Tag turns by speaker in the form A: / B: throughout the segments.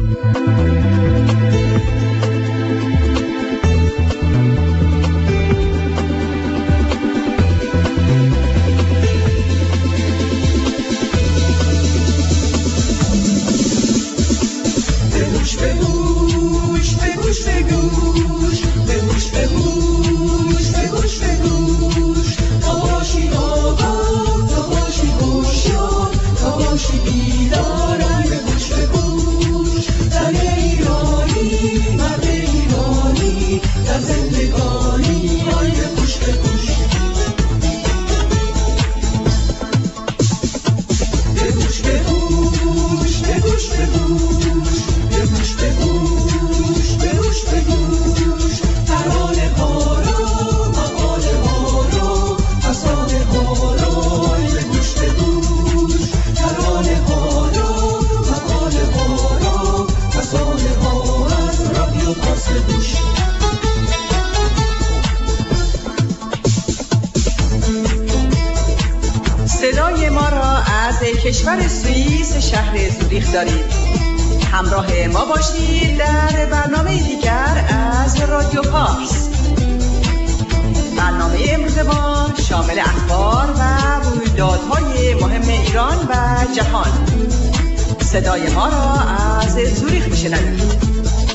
A: صدای ما را از کشور سوئیس شهر زوریخ دارید. همراه ما باشید در برنامه دیگر از رادیو پارس. برنامه امروز ما شامل اخبار و رویدادهای مهم ایران و جهان. صدای ما را از زوریخ میشنوید.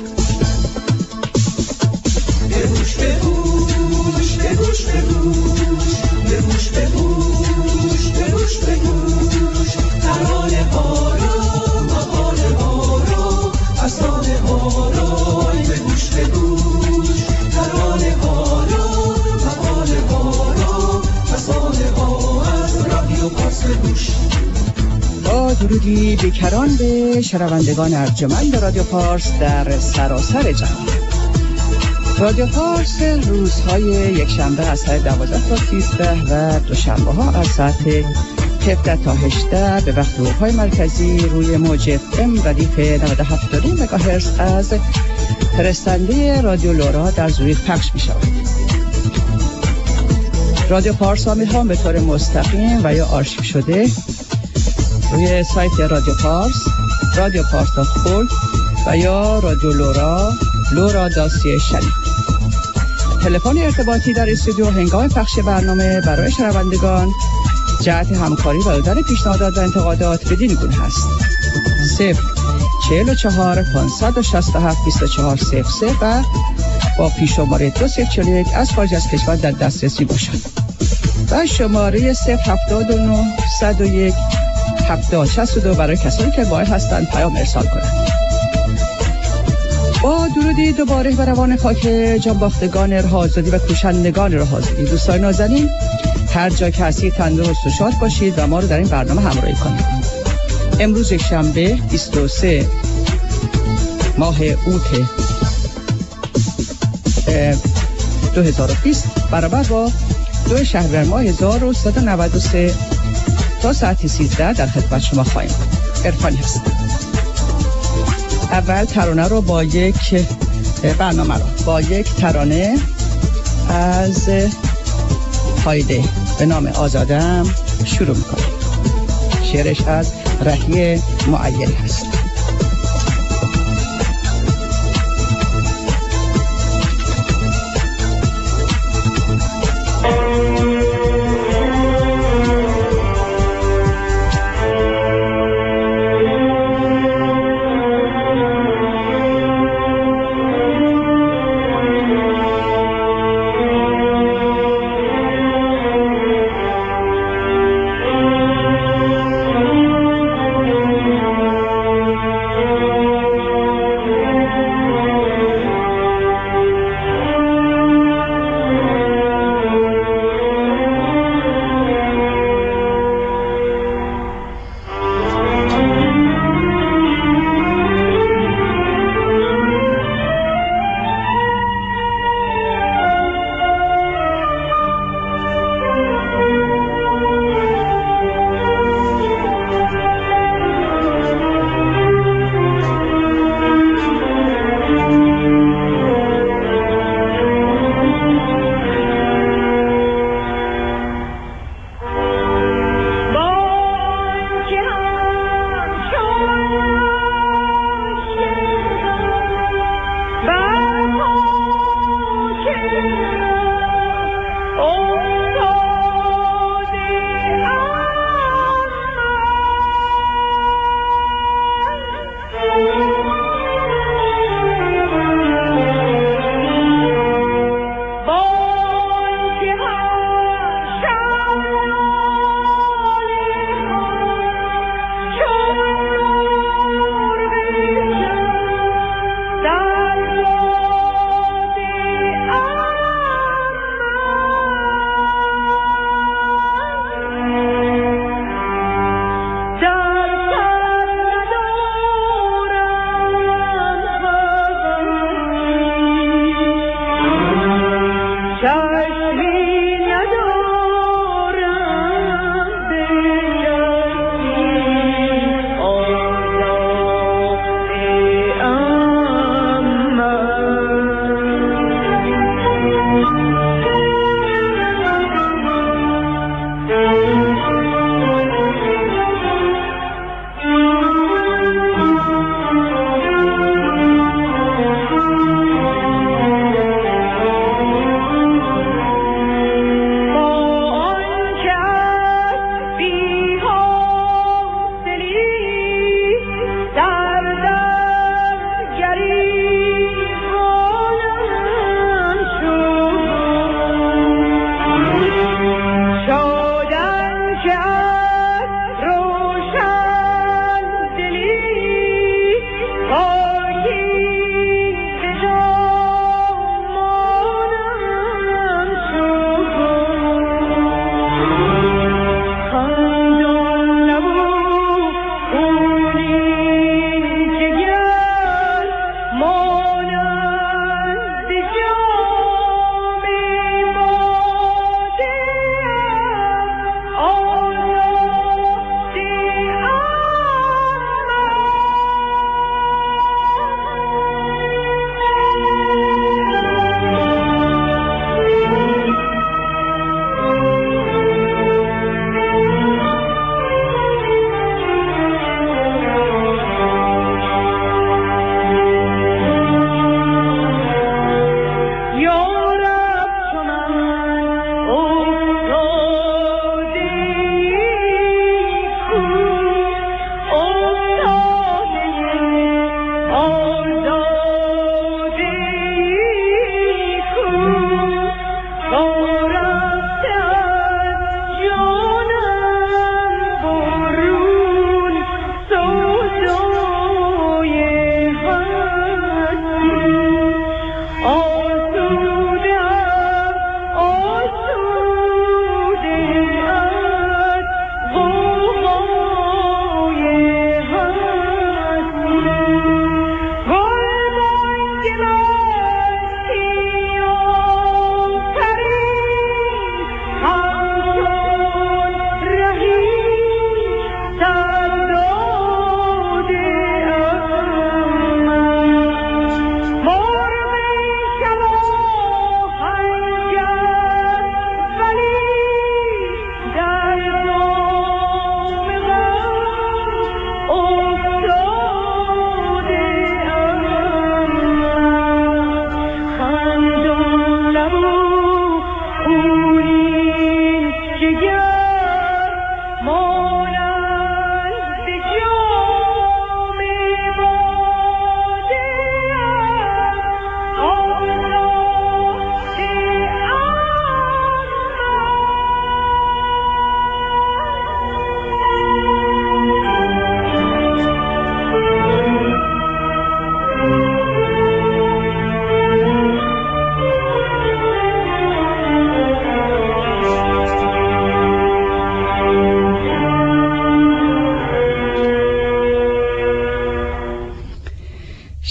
B: بگوش بگوش بگوش بگوش بگوش بگوش بگوش بگوش ترانه ها را مقاله ها را افسانه ها را بگوش بگوش ترانه ها را مقاله ها را افسانه ها از رادیو پارس بگوش.
C: با درودی بیکران به شنوندگان ارجمند رادیو پارس در سراسر جهان. رادیو پارس روزهای یکشنبه از ساعت 12 تا 13 و دوشنبه ها از ساعت 17 تا 18 به وقت اروپای مرکزی روی موج FM ردیف 97 مگاهرتز از فرستنده رادیو لورا در زوریخ پخش می شود. رادیو پارس ها به طور مستقیم و یا آرشیو شده روی سایت رادیو پارس، رادیو پارس.org و یا رادیو لورا داسی شنید. تلفن ارتباطی در استودیو هنگام پخش برنامه برای شنوندگان جهت همکاری و دادن پیشنهادات و انتقادات بدین گونه هست: 044 567 2400 و با پیش‌شماره 2041 از خارج از کشور در دسترسی باشد و شماره 079 101 7062 برای کسانی که باید هستند پیام ارسال کنند. با درودی دوباره بر روان خاک جانباختگان رهازادی و کوشندگان رهازادی. دوستان نازنین، هر جا که هستید تندرست و شاد باشید و ما رو در این برنامه همراهی کنید. امروز شنبه 23 ماه اوت 2020 برابر با 2 شهریور ماه 1393 تا ساعت 13 در خدمت شما خواهیم. عرفانی هست. اول ترانه رو با یک ترانه از هایده به نام آزادم شروع میکنم. شعرش از رهی معیری هست.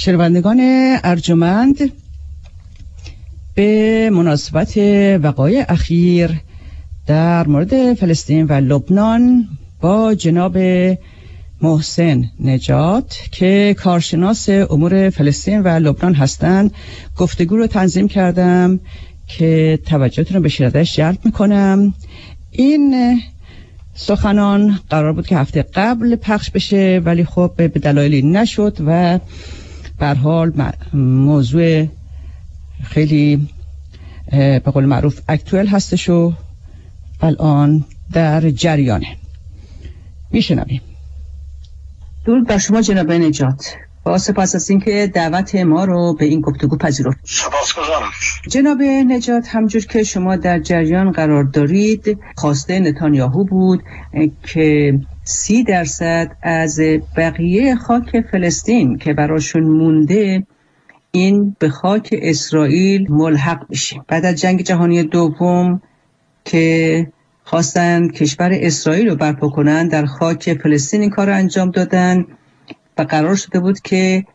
C: شنوندگان ارجمند، به مناسبت وقایع اخیر در مورد فلسطین و لبنان با جناب محسن نجات که کارشناس امور فلسطین و لبنان هستند گفتگو رو تنظیم کردم که توجهتون رو به شنیدنش جلب میکنم. این سخنان قرار بود که هفته قبل پخش بشه، ولی خب به دلایلی نشد و به هر حال موضوع خیلی به قول معروف اکتوئل هستش و الان در جریانه. میشنویم. درود بر شما جناب نجات. با سپاس از اینکه دعوت ما رو به این گفتگو پذیرفتید.
D: سپاسگزارم.
C: جناب نجات، همجور که شما در جریان قرار دارید، خواسته نتانیاهو بود که 30% از بقیه خاک فلسطین که براشون مونده این به خاک اسرائیل ملحق بشه. بعد از جنگ جهانی دوم که خواستن کشور اسرائیل رو برپا کنن، در خاک فلسطین این کار رو انجام دادن و قرار شده بود که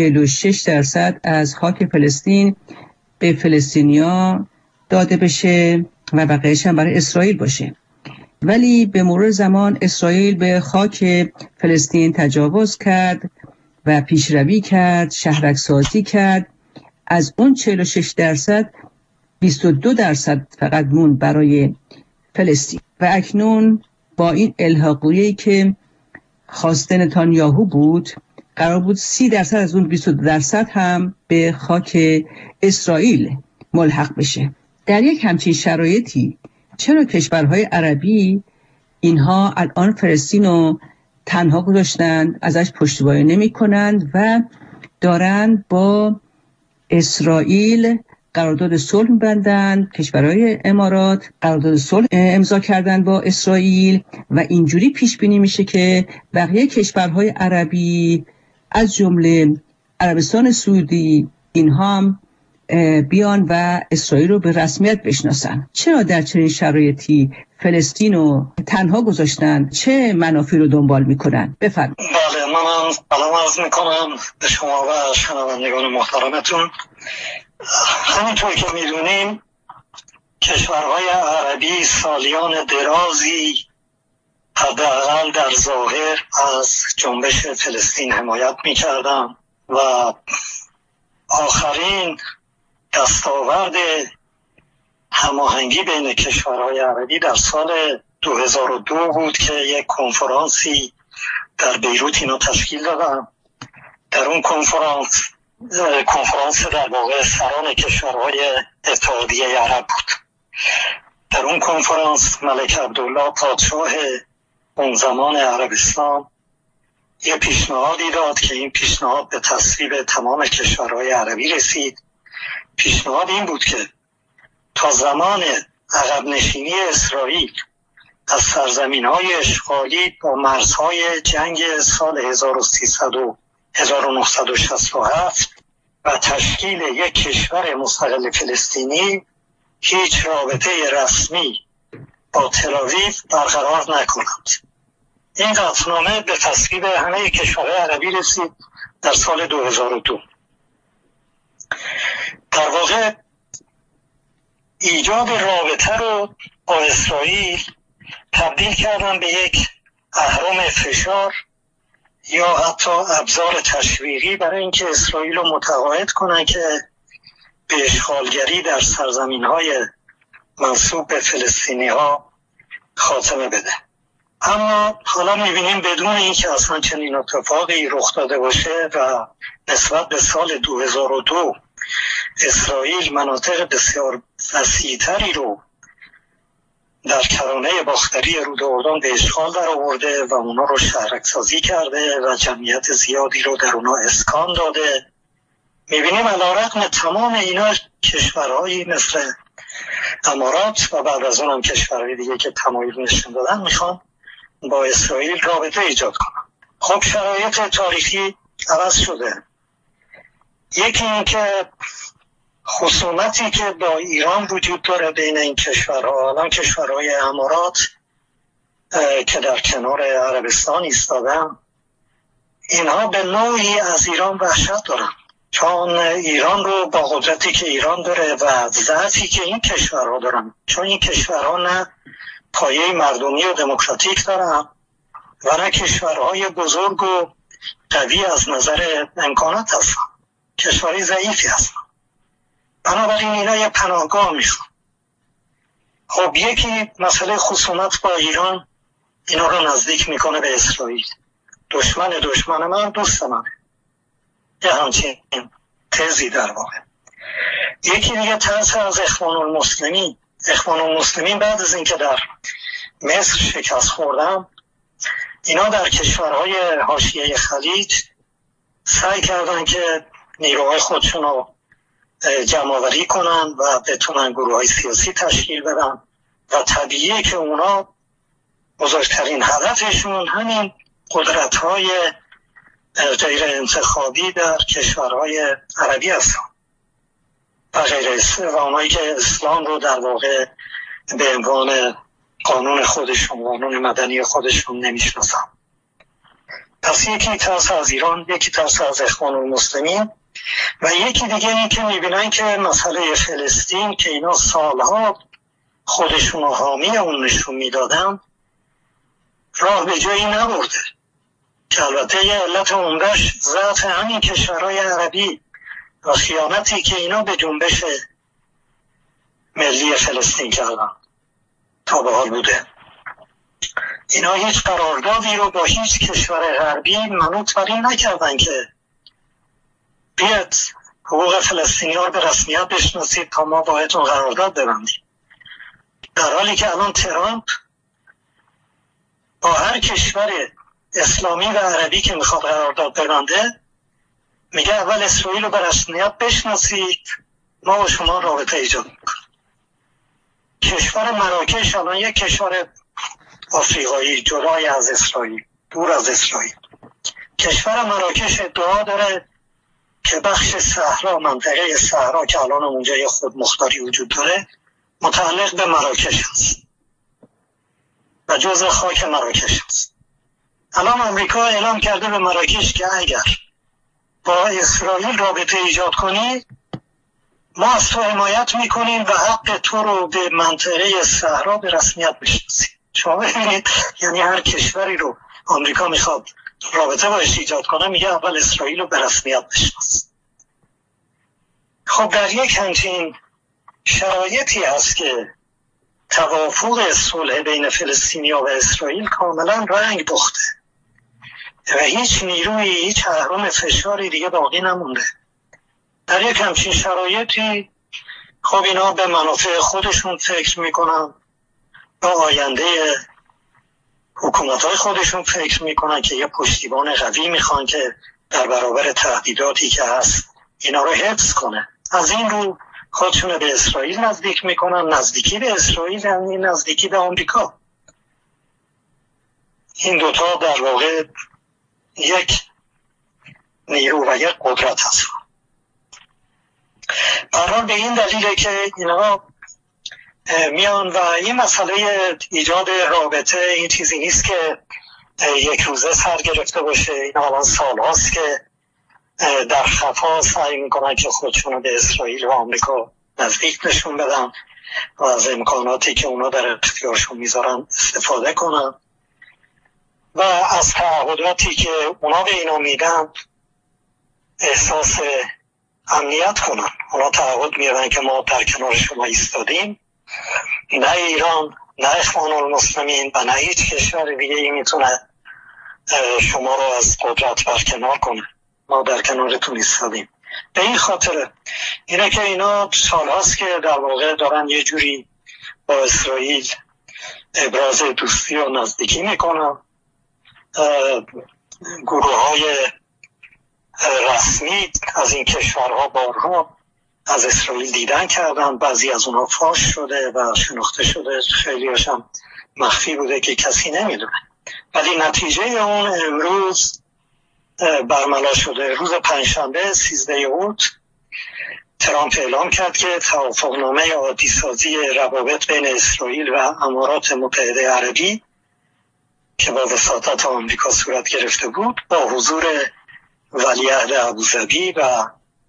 C: 46% از خاک فلسطین به فلسطینیا داده بشه و بقیه‌اش هم برای اسرائیل باشه. ولی به مرور زمان اسرائیل به خاک فلسطین تجاوز کرد و پیشروی کرد، شهرک‌سازی کرد. از اون 46% 22% فقط موند برای فلسطین و اکنون با این الحاقیه‌ای که خواسته نتانیاهو بود، قرار بود 30% از اون 22% هم به خاک اسرائیل ملحق بشه. در یک همچین شرایطی چرا کشورهای عربی اینها الان فلسطین رو تنها گذاشتند، ازش پشتیبانی نمی کنند و دارند با اسرائیل قرارداد صلح می‌بندند؟ کشورهای امارات قرارداد صلح امضا کردن با اسرائیل و اینجوری پیش بینی میشه که بقیه کشورهای عربی از جمله عربستان سعودی اینها هم بیان و اسرائیل رو به رسمیت بشناسن. چرا در چنین شرایطی فلسطین رو تنها گذاشتن؟ چه منافعی رو دنبال میکنن؟ بفرمایید.
D: بله، منم سلام عرض میکنم به شما و شنوندگان محترمتون. همینطور که میدونیم کشورهای عربی سالیان درازی حداقل در ظاهر از جنبش فلسطین حمایت میکردن و آخرین دستاورد هماهنگی بین کشورهای عربی در سال 2002 بود که یک کنفرانسی در بیروت اینا تشکیل دادن. در اون کنفرانس در واقع سران کشورهای اتحادیه عرب بود. در اون کنفرانس ملک عبدالله پادشاه اون زمان عربستان یه پیشنهادی داد که این پیشنهاد به تصویب تمام کشورهای عربی رسید. پیشنهاد این بود که تا زمان عقب نشینی اسرائیل از سرزمین‌های اشغالی با مرزهای جنگ سال 1967 و تشکیل یک کشور مستقل فلسطینی هیچ رابطه رسمی با تل‌آویو برقرار نکنند. این قطعنامه به تصویب همه کشورهای عربی رسید در سال 2002. در واقع ایجاد رابطه رو با اسرائیل تبدیل کردن به یک اهرم فشار یا حتی ابزار تشویقی برای اینکه اسرائیل رو متقاعد کنن که به اشغالگری در سرزمین‌های منسوب به فلسطینی‌ها خاتمه بده. اما حالا می‌بینیم بدون اینکه اصلا چنین اتفاقی رخ داده باشه و نسبت به سال 2002 اسرائیل مناطق بسیار وسیع‌تری رو در کرانه باختری رود اردن به اشغال در آورده و اونا رو شهرک‌سازی کرده و جمعیت زیادی رو در اونا اسکان داده. می‌بینیم علی‌رغم تمام اینا کشورهایی مثل امارات و بعد از اونم کشورهای دیگه که تمایل نشون دادن میخوان با اسرائیل رابطه ایجاد کنن. خب شرایط تاریخی عوض شده. یکی این که خصومتی که با ایران وجود داره بین این کشورها، الان کشورهای امارات که در کنار عربستان ایستادن، اینها به نوعی از ایران وحشت دارن. چون ایران رو با قدرتی که ایران داره و ضعفی که این کشورها دارن، چون این کشورها نه پایه مردمی و دموکراتیک دارن و نه کشورهای بزرگ و قوی از نظر امکانات هستن، کشورهای ضعیفی هستن. بنابراین اینا یه پناهگاه میشون. خب یکی مسئله خصومت با ایران اینا رو نزدیک میکنه به اسرائیل. دشمن من دوست من، یه همچین تزی در واقع. یکی دیگه ترس از اخوان المسلمین بعد از اینکه در مصر شکست خوردن، اینا در کشورهای حاشیه خلیج سعی کردن که نیروهای خودشون رو جمع‌آوری کنن و بتونن گروه‌های سیاسی تشکیل بدن و طبیعیه که اونا بزرگترین هدفشون همین قدرت‌های غیر انتخابی در کشورهای عربی هستن و اونایی که اسلام رو در واقع به عنوان قانون خودشون، قانون مدنی خودشون نمیشناسن. پس یکی ترس از ایران، یکی ترس از اخوان المسلمین و یکی دیگه این که میبینن که مسئله فلسطین که اینا سالها خودشون رو حامی اون نشون میدادن راه به جایی نبرده، که البته یه علت عمده‌اش ضعف همین کشورهای عربی و خیانتی که اینا به جنبش ملی فلسطین کردن تا به حال بوده. اینا هیچ قراردادی رو با هیچ کشور غربی منوط بر این نکردن که بیاد حقوق فلسطینی‌ها رو به رسمیت بشناسید تا ما باهاتون قرارداد ببندیم، در حالی که الان ترامپ با هر کشور اسلامی و عربی که میخواد قرارداد ببنده میگه اول اسرائیل رو به رسمیت بشناسید، ما و شما رابطه ایجاد میکنیم. کشور مراکش الان یک کشور آفریقایی جدای از اسرائیل، دور از اسرائیل، کشور مراکش ادعا داره که بخش صحرا، منطقه صحرا که الان اونجا یه خودمختاری وجود داره متعلق به مراکش هست و جزء خاک مراکش هست. الان امریکا اعلام کرده به مراکش که اگر با اسرائیل رابطه ایجاد کنی ما از تو حمایت میکنیم و حق تو رو به منطقه صحرا به رسمیت بشناسیم. شما ببینید، یعنی هر کشوری رو امریکا میخواد رابطه باش ایجاد کنه میگه اول اسرائیل رو به رسمیت بشناس. خب در یک همچین شرایطی هست که توافق صلح بین فلسطینیا و اسرائیل کاملا رنگ باخته و هیچ نیروی، هیچ اهرم فشاری دیگه باقی نمونده. در یک همچین شرایطی خب اینا به منافع خودشون فکر میکنن، به آینده حکومت‌های خودشون فکر میکنن که یه پشتیبان قوی میخوان که در برابر تهدیداتی که هست اینا رو حفظ کنه. از این رو خودشون به اسرائیل نزدیک میکنن. نزدیکی به اسرائیل یعنی نزدیکی به آمریکا. این دوتا در واقع یک نیرو و یک قدرت هست. برحال به این دلیله که اینا میان و این مسئله ایجاد رابطه این چیزی نیست که یک روزه سر گرفته باشه. این الان سال هاست که در خفا سعی میکنن که خودشون به اسرائیل و آمریکا نزدیک نشون بدن و از امکاناتی که اونا در اختیارشون میذارن استفاده کنن و از تعهداتی که اونا به اینا میدن احساس امنیت کنن. اونا تعهد میدن که ما در کنار شما ایستادیم، نه ایران، نه اخوان المسلمین و نه هیچ کشور دیگه ای میتونه شما رو از قدرت برکنار کنه. ما در کنارتون ایستادیم. به این خاطر اینه که اینا سالهاست که در واقع دارن یه جوری با اسرائیل ابراز دوستی و نزدیکی میکنن. گروه های رسمی از این کشورها بارها از اسرائیل دیدن کردن، بعضی از اونها فاش شده و شناخته شده، خیلی هاشم مخفی بوده که کسی نمیدونه. ولی نتیجه اون امروز برملا شده. روز پنجشنبه 13 اوت ترامپ اعلام کرد که توافقنامه عادی‌سازی روابط بین اسرائیل و امارات متحده عربی که با وساطت آمریکا صورت گرفته بود با حضور ولیعهد ابوظبی و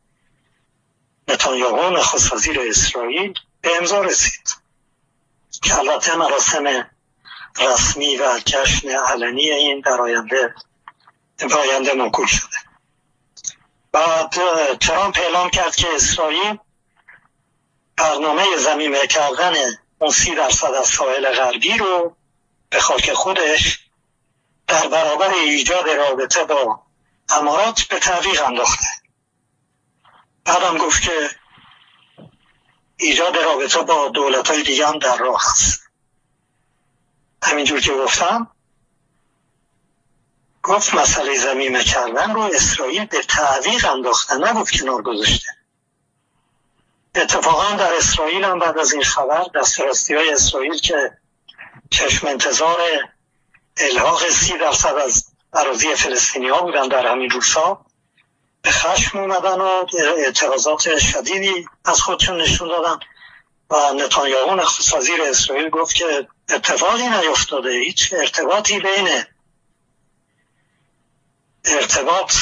D: نتانیاهو نخست وزیر اسرائیل به امضا رسید که البته مراسم رسمی و جشن علنی این در آینده موکول شده. بعد ترامپ اعلام کرد که اسرائیل برنامه ضمیمه کردن اون 30% از ساحل غربی رو به خاک خودش در برابر ایجاد رابطه با امارات به تعویق انداخته. بعدم گفت که ایجاد رابطه با دولت‌های دیگه هم در راه هست. همینجور که گفت مسئله ضمیمه کردن رو اسرائیل به تعویق انداخته، نگفت کنار گذاشته. اتفاقا در اسرائیل هم بعد از این خبر دسترسی‌های اسرائیل که چشم انتظار الحاق 30% از اراضی فلسطینی‌ها بودن در همین روزها به خشم اومدن و اعتراضات شدیدی از خودشون نشون دادن و نتانیاهو نخست وزیر اسرائیل گفت که اتفاقی نیفتاده، هیچ ارتباطی بین ارتباط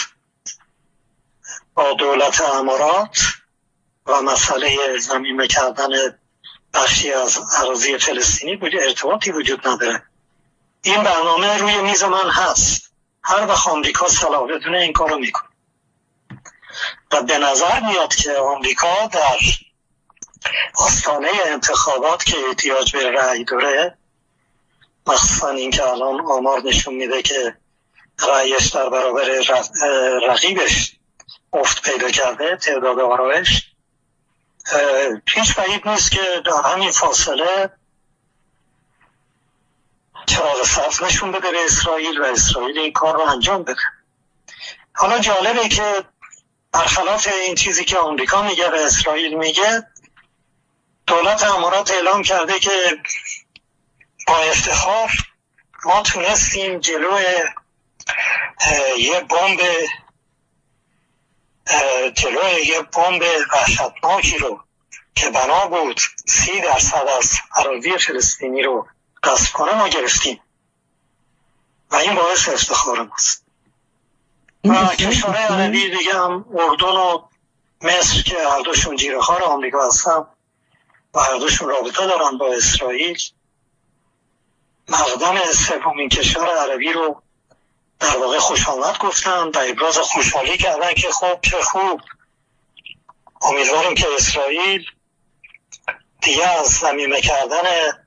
D: با دولت امارات و مسئله ضمیمه کردن بخشی از اراضی فلسطینی ارتباطی وجود نداره. این برنامه روی میز من هست، هر وقت آمریکا صلاح بدونه این کارو میکنه و به نظر میاد که آمریکا در آستانه انتخابات که احتیاج به رأی داره، مخصوصا این که الان آمار نشون میده که رأیش در برابر رقیبش افت پیدا کرده، تعداد آرایش، هیچ بعید نیست که در همین فاصله چراغ سبز نشون بده به اسرائیل و اسرائیل این کار رو انجام بده. حالا جالبه که برخلاف این چیزی که آمریکا میگه و اسرائیل میگه، دولت امارات اعلام کرده که با افتخار ما تونستیم جلوی یه بمب وحشتناکی رو که بنا بود 30% از اراضی فلسطینی رو غصب کنه ما گرفتیم و این باعث افتخار ماست. و کشورهای عربی دیگه هم اردن و مصر که هر دوشون جیره‌خوار آمریکا هستن و هر دوشون رابطه دارن با اسرائیل، مقدم سومین کشور عربی رو در واقع خوش آمد گفتن و ابراز خوشحالی کردن که خب چه خوب، امیدواریم که اسرائیل دیگه از ضمیمه کردن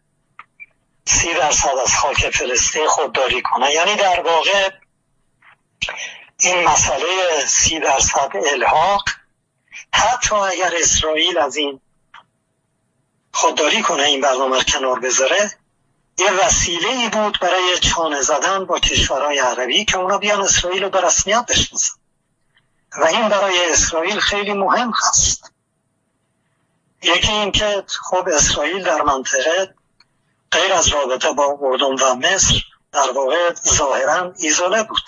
D: 30% از خاک فلسطین خودداری کنه. یعنی در واقع این مسئله 30% الحاق، حتی اگر اسرائیل از این خودداری کنه، این برنامه رو کنار بذاره، یه وسیله‌ای بود برای چانه زدن با کشورهای عربی که اونا بیان اسرائیل رو به رسمیت بشناسن و این برای اسرائیل خیلی مهم هست. یکی این که خب اسرائیل در منطقه غیر از رابطه با اردن و مصر در واقع ظاهراً ایزوله بود.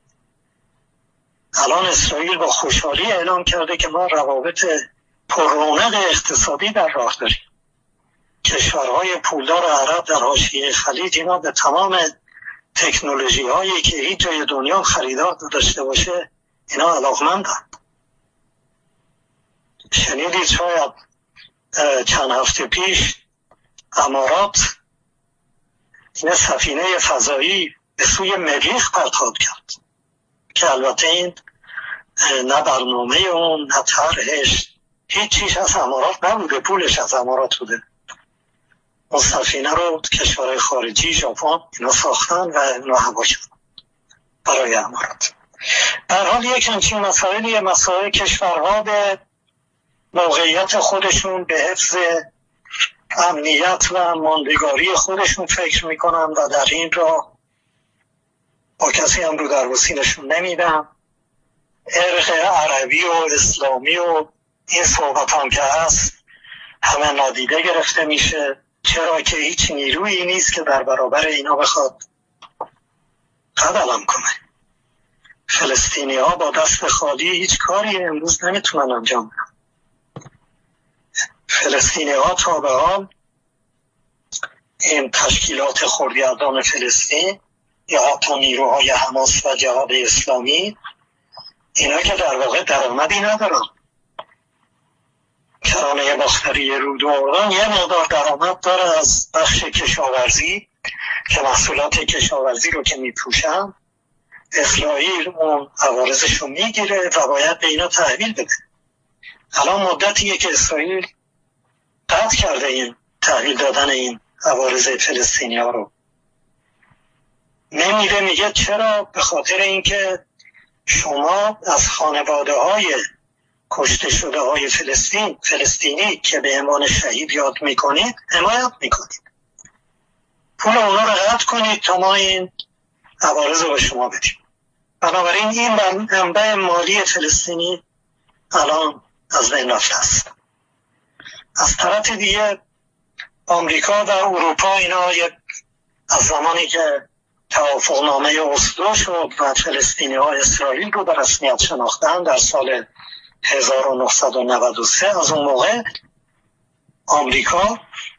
D: الان اسرائیل با خوشحالی اعلام کرده که ما روابط پررونق اقتصادی در راه داریم. کشورهای پولدار عرب در حاشیه خلیج اینا به تمام تکنولوژی هایی که هیچ جای دنیا خریدار نداشته باشه اینا علاقمندن. شنیدید شاید چند هفته پیش امارات این سفینه فضایی به سوی مریخ پرتاب کرد که البته این نه برنامه اون نه طرحش، هیچ چیز از امارات نبوده، پولش از امارات بوده. اون سفینه رو کشورهای خارجی، ژاپن اینا ساختن و اینا هوا کردن برای امارات. در حال یک همچین مسائل کشورها به موقعیت خودشون، به حفظ امنیت و ماندگاری خودشون فکر میکنن و در این راه با کسی هم رو در روسی نشون نمیدن. ارق عربی و اسلامی و این صحبت هم که هست همه نادیده گرفته میشه، چرا که هیچ نیرویی نیست که در برابر اینا بخواد قد علم کنه. فلسطینی ها با دست خالی هیچ کاری امروز نمیتونن انجام بدن. فلسطینی ها تا به حال این تشکیلات خردگردان فلسطین یا حتی نیروهای حماس و جهاد اسلامی، اینا که در واقع درآمدی ندارن، کرانه باختری رود و اردن یه مقدار درآمد داره از بخش کشاورزی که محصولات کشاورزی رو که میپوشن اسرائیل اون عوارضش رو میگیره و باید به اینا تحویل بده. الان مدتیه که اسرائیل قطع کرده این تحویل دادن این عوارض فلسطینی ها رو. نمیره میگه چرا؟ به خاطر اینکه شما از خانواده های کشته شده های فلسطینی که به عنوان شهید یاد میکنید حمایت میکنید، پول اونا رو قطع کنید تا ما این عوارض رو به شما بدیم. بنابراین این منبع مالی فلسطینی الان از بین رفته است. از طرف دیگه آمریکا و اروپا اینا از زمانی که توافقنامه اسلو شد و فلسطینی ها اسرائیل رو به رسمیت شناختن در سال 1993، از اون موقع آمریکا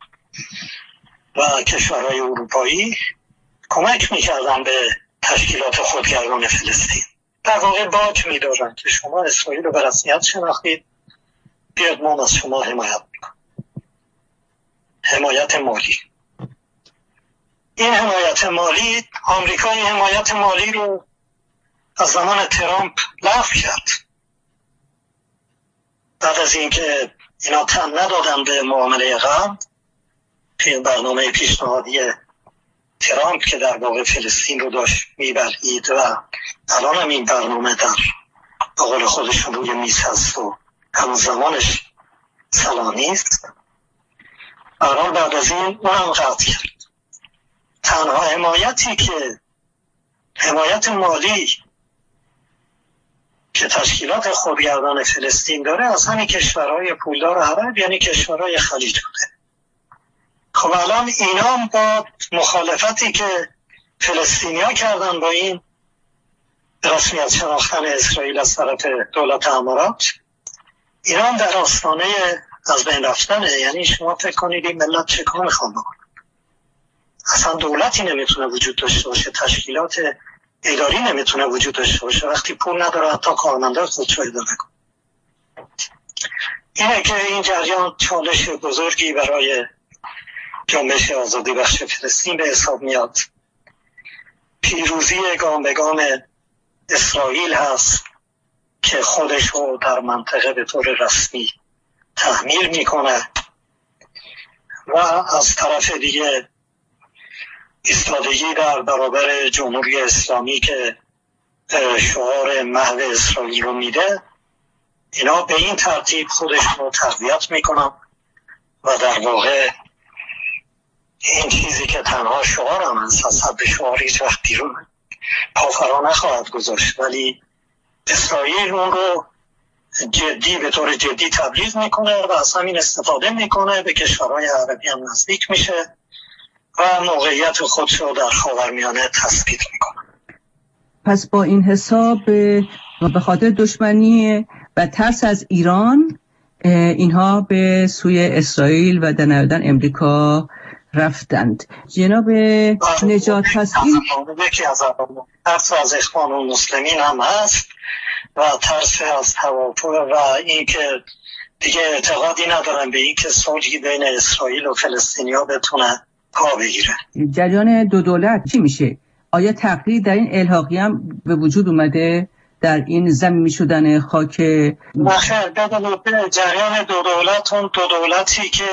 D: و کشورهای اروپایی کمک میکردن به تشکیلات خودگردان فلسطین. در واقع باج میدادن که شما اسرائیل رو به رسمیت شناختید، بیاد ما از شما حمایت میکنیم. حمایت مالی. این حمایت مالی، آمریکا این حمایت مالی رو از زمان ترامپ لغو کرد. بعد از اینکه اینا تن ندادن به معامله غرب، این برنامه پیشنهادی ترامپ که در واقع فلسطین رو داشت میبلعید و الان هم این برنامه در قول خودشون روی میز هست و همون زمانش صلاح نیست، الان بعد از این اونم قطع کرد. تنها حمایتی که حمایت مالی که تشکیلات خودگردان فلسطین داره از همین کشورهای پولدار عرب یعنی کشورهای خلیج بوده. خب الان اینا با مخالفتی که فلسطینیا کردن با این رسمیت شناختن اسرائیل از طرف دولت امارات، اینا در آستانه از بین رفتنه. یعنی شما فکر کنید این ملت چه کار میخوان بکنن؟ اصلا دولتی نمیتونه وجود داشته باشه، تشکیلات اداری نمیتونه وجود داشته باشه وقتی پول نداره حتی کارمندان خودشو اداره کنه. اینه که این جریان چالش بزرگی برای جنبش آزادی بخش فلسطین به حساب میاد. پیروزی گام به گام اسرائیل هست که خودش رو در منطقه به طور رسمی تحمیل میکنه و از طرف دیگه ایستادگی در برابر جمهوری اسلامی که شعار محو اسرائیل رو میده. اینا به این ترتیب خودشون رو تقویت میکنن و در واقع این چیزی که تنها شعار هم هست، از حد شعار هیچ وقت بیرون پافرا نخواهد گذاشت، ولی اسرائیل اون رو جدی به طور جدی تبلیغ میکنه و از همین استفاده میکنه، به کشورهای عربی هم نزدیک میشه و موقعیت خودش رو در خاورمیانه تثبیت میکنه.
C: پس با این حساب و به خاطر دشمنی و ترس از ایران اینها به سوی اسرائیل و در نهایت امریکا رفتند. جناب نجات پسین،
D: یکی از ترس از اخوان المسلمین هم هست و ترس از توافق و اینکه دیگه اعتقادی ندارن به اینکه صلحی بین اسرائیل و فلسطینیا بتونه پا بگیره.
C: جریان دو دولت چی میشه؟ آیا تقدیر در این الحاقی هم به وجود اومده در این زمینی شدن خاک؟
D: نخیر، به جریان دو دولت، اون دو دولتی که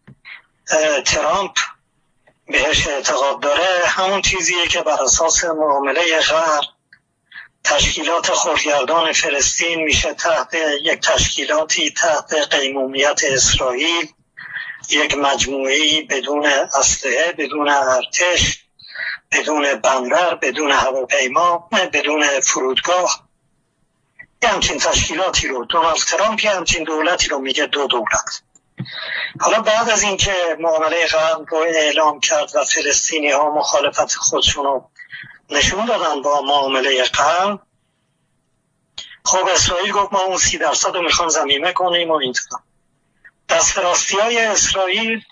D: ترامپ بهش اعتقاد داره همون چیزیه که بر اساس معامله غرب تشکیلات خودگردان فلسطین میشه تحت یک تشکیلاتی تحت قیمومیت اسرائیل، یک مجموعه‌ای بدون اسلحه، بدون ارتش، بدون بندر، بدون هواپیما، بدون فرودگاه. یه همچین تشکیلاتی رو دونالد ترامپ یه همچین دولتی رو میگه دو دولت. حالا بعد از اینکه معامله غرب رو اعلام کرد و فلسطینی ها مخالفت خودشون رو نشون دادن با معامله غرب، خب اسرائیل گفت ما اون 30% رو میخوام ضمیمه کنیم و اینطور. دست راستی های اسرائیل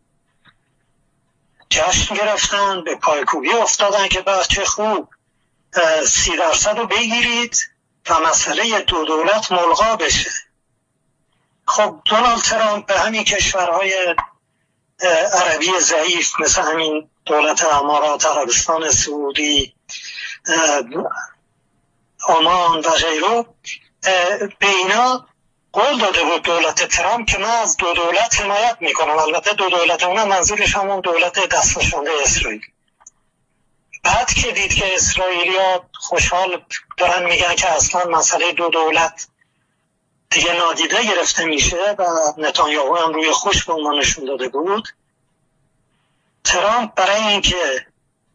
D: جشن گرفتن، به پایکوبی افتادن که بچه خوب 30% رو بگیرید و مسئله دو دولت ملغا بشه. خب دونالد ترامپ به همین کشورهای عربی ضعیف مثل همین دولت امارات عربستان سعودی، عمان و غیره، به اینا قول داده بود دولت ترامپ که من از دو دولت حمایت میکنم. البته دو دولت اونم منظورش همون دولت دستنشانده اسرائیل. بعد که دید که اسرائیلیا خوشحال دارن میگن که اصلا مسئله دو دولت دیگه نادیده گرفته میشه و نتانیاهو هم روی خوش به اونها نشون داده بود، ترامپ برای اینکه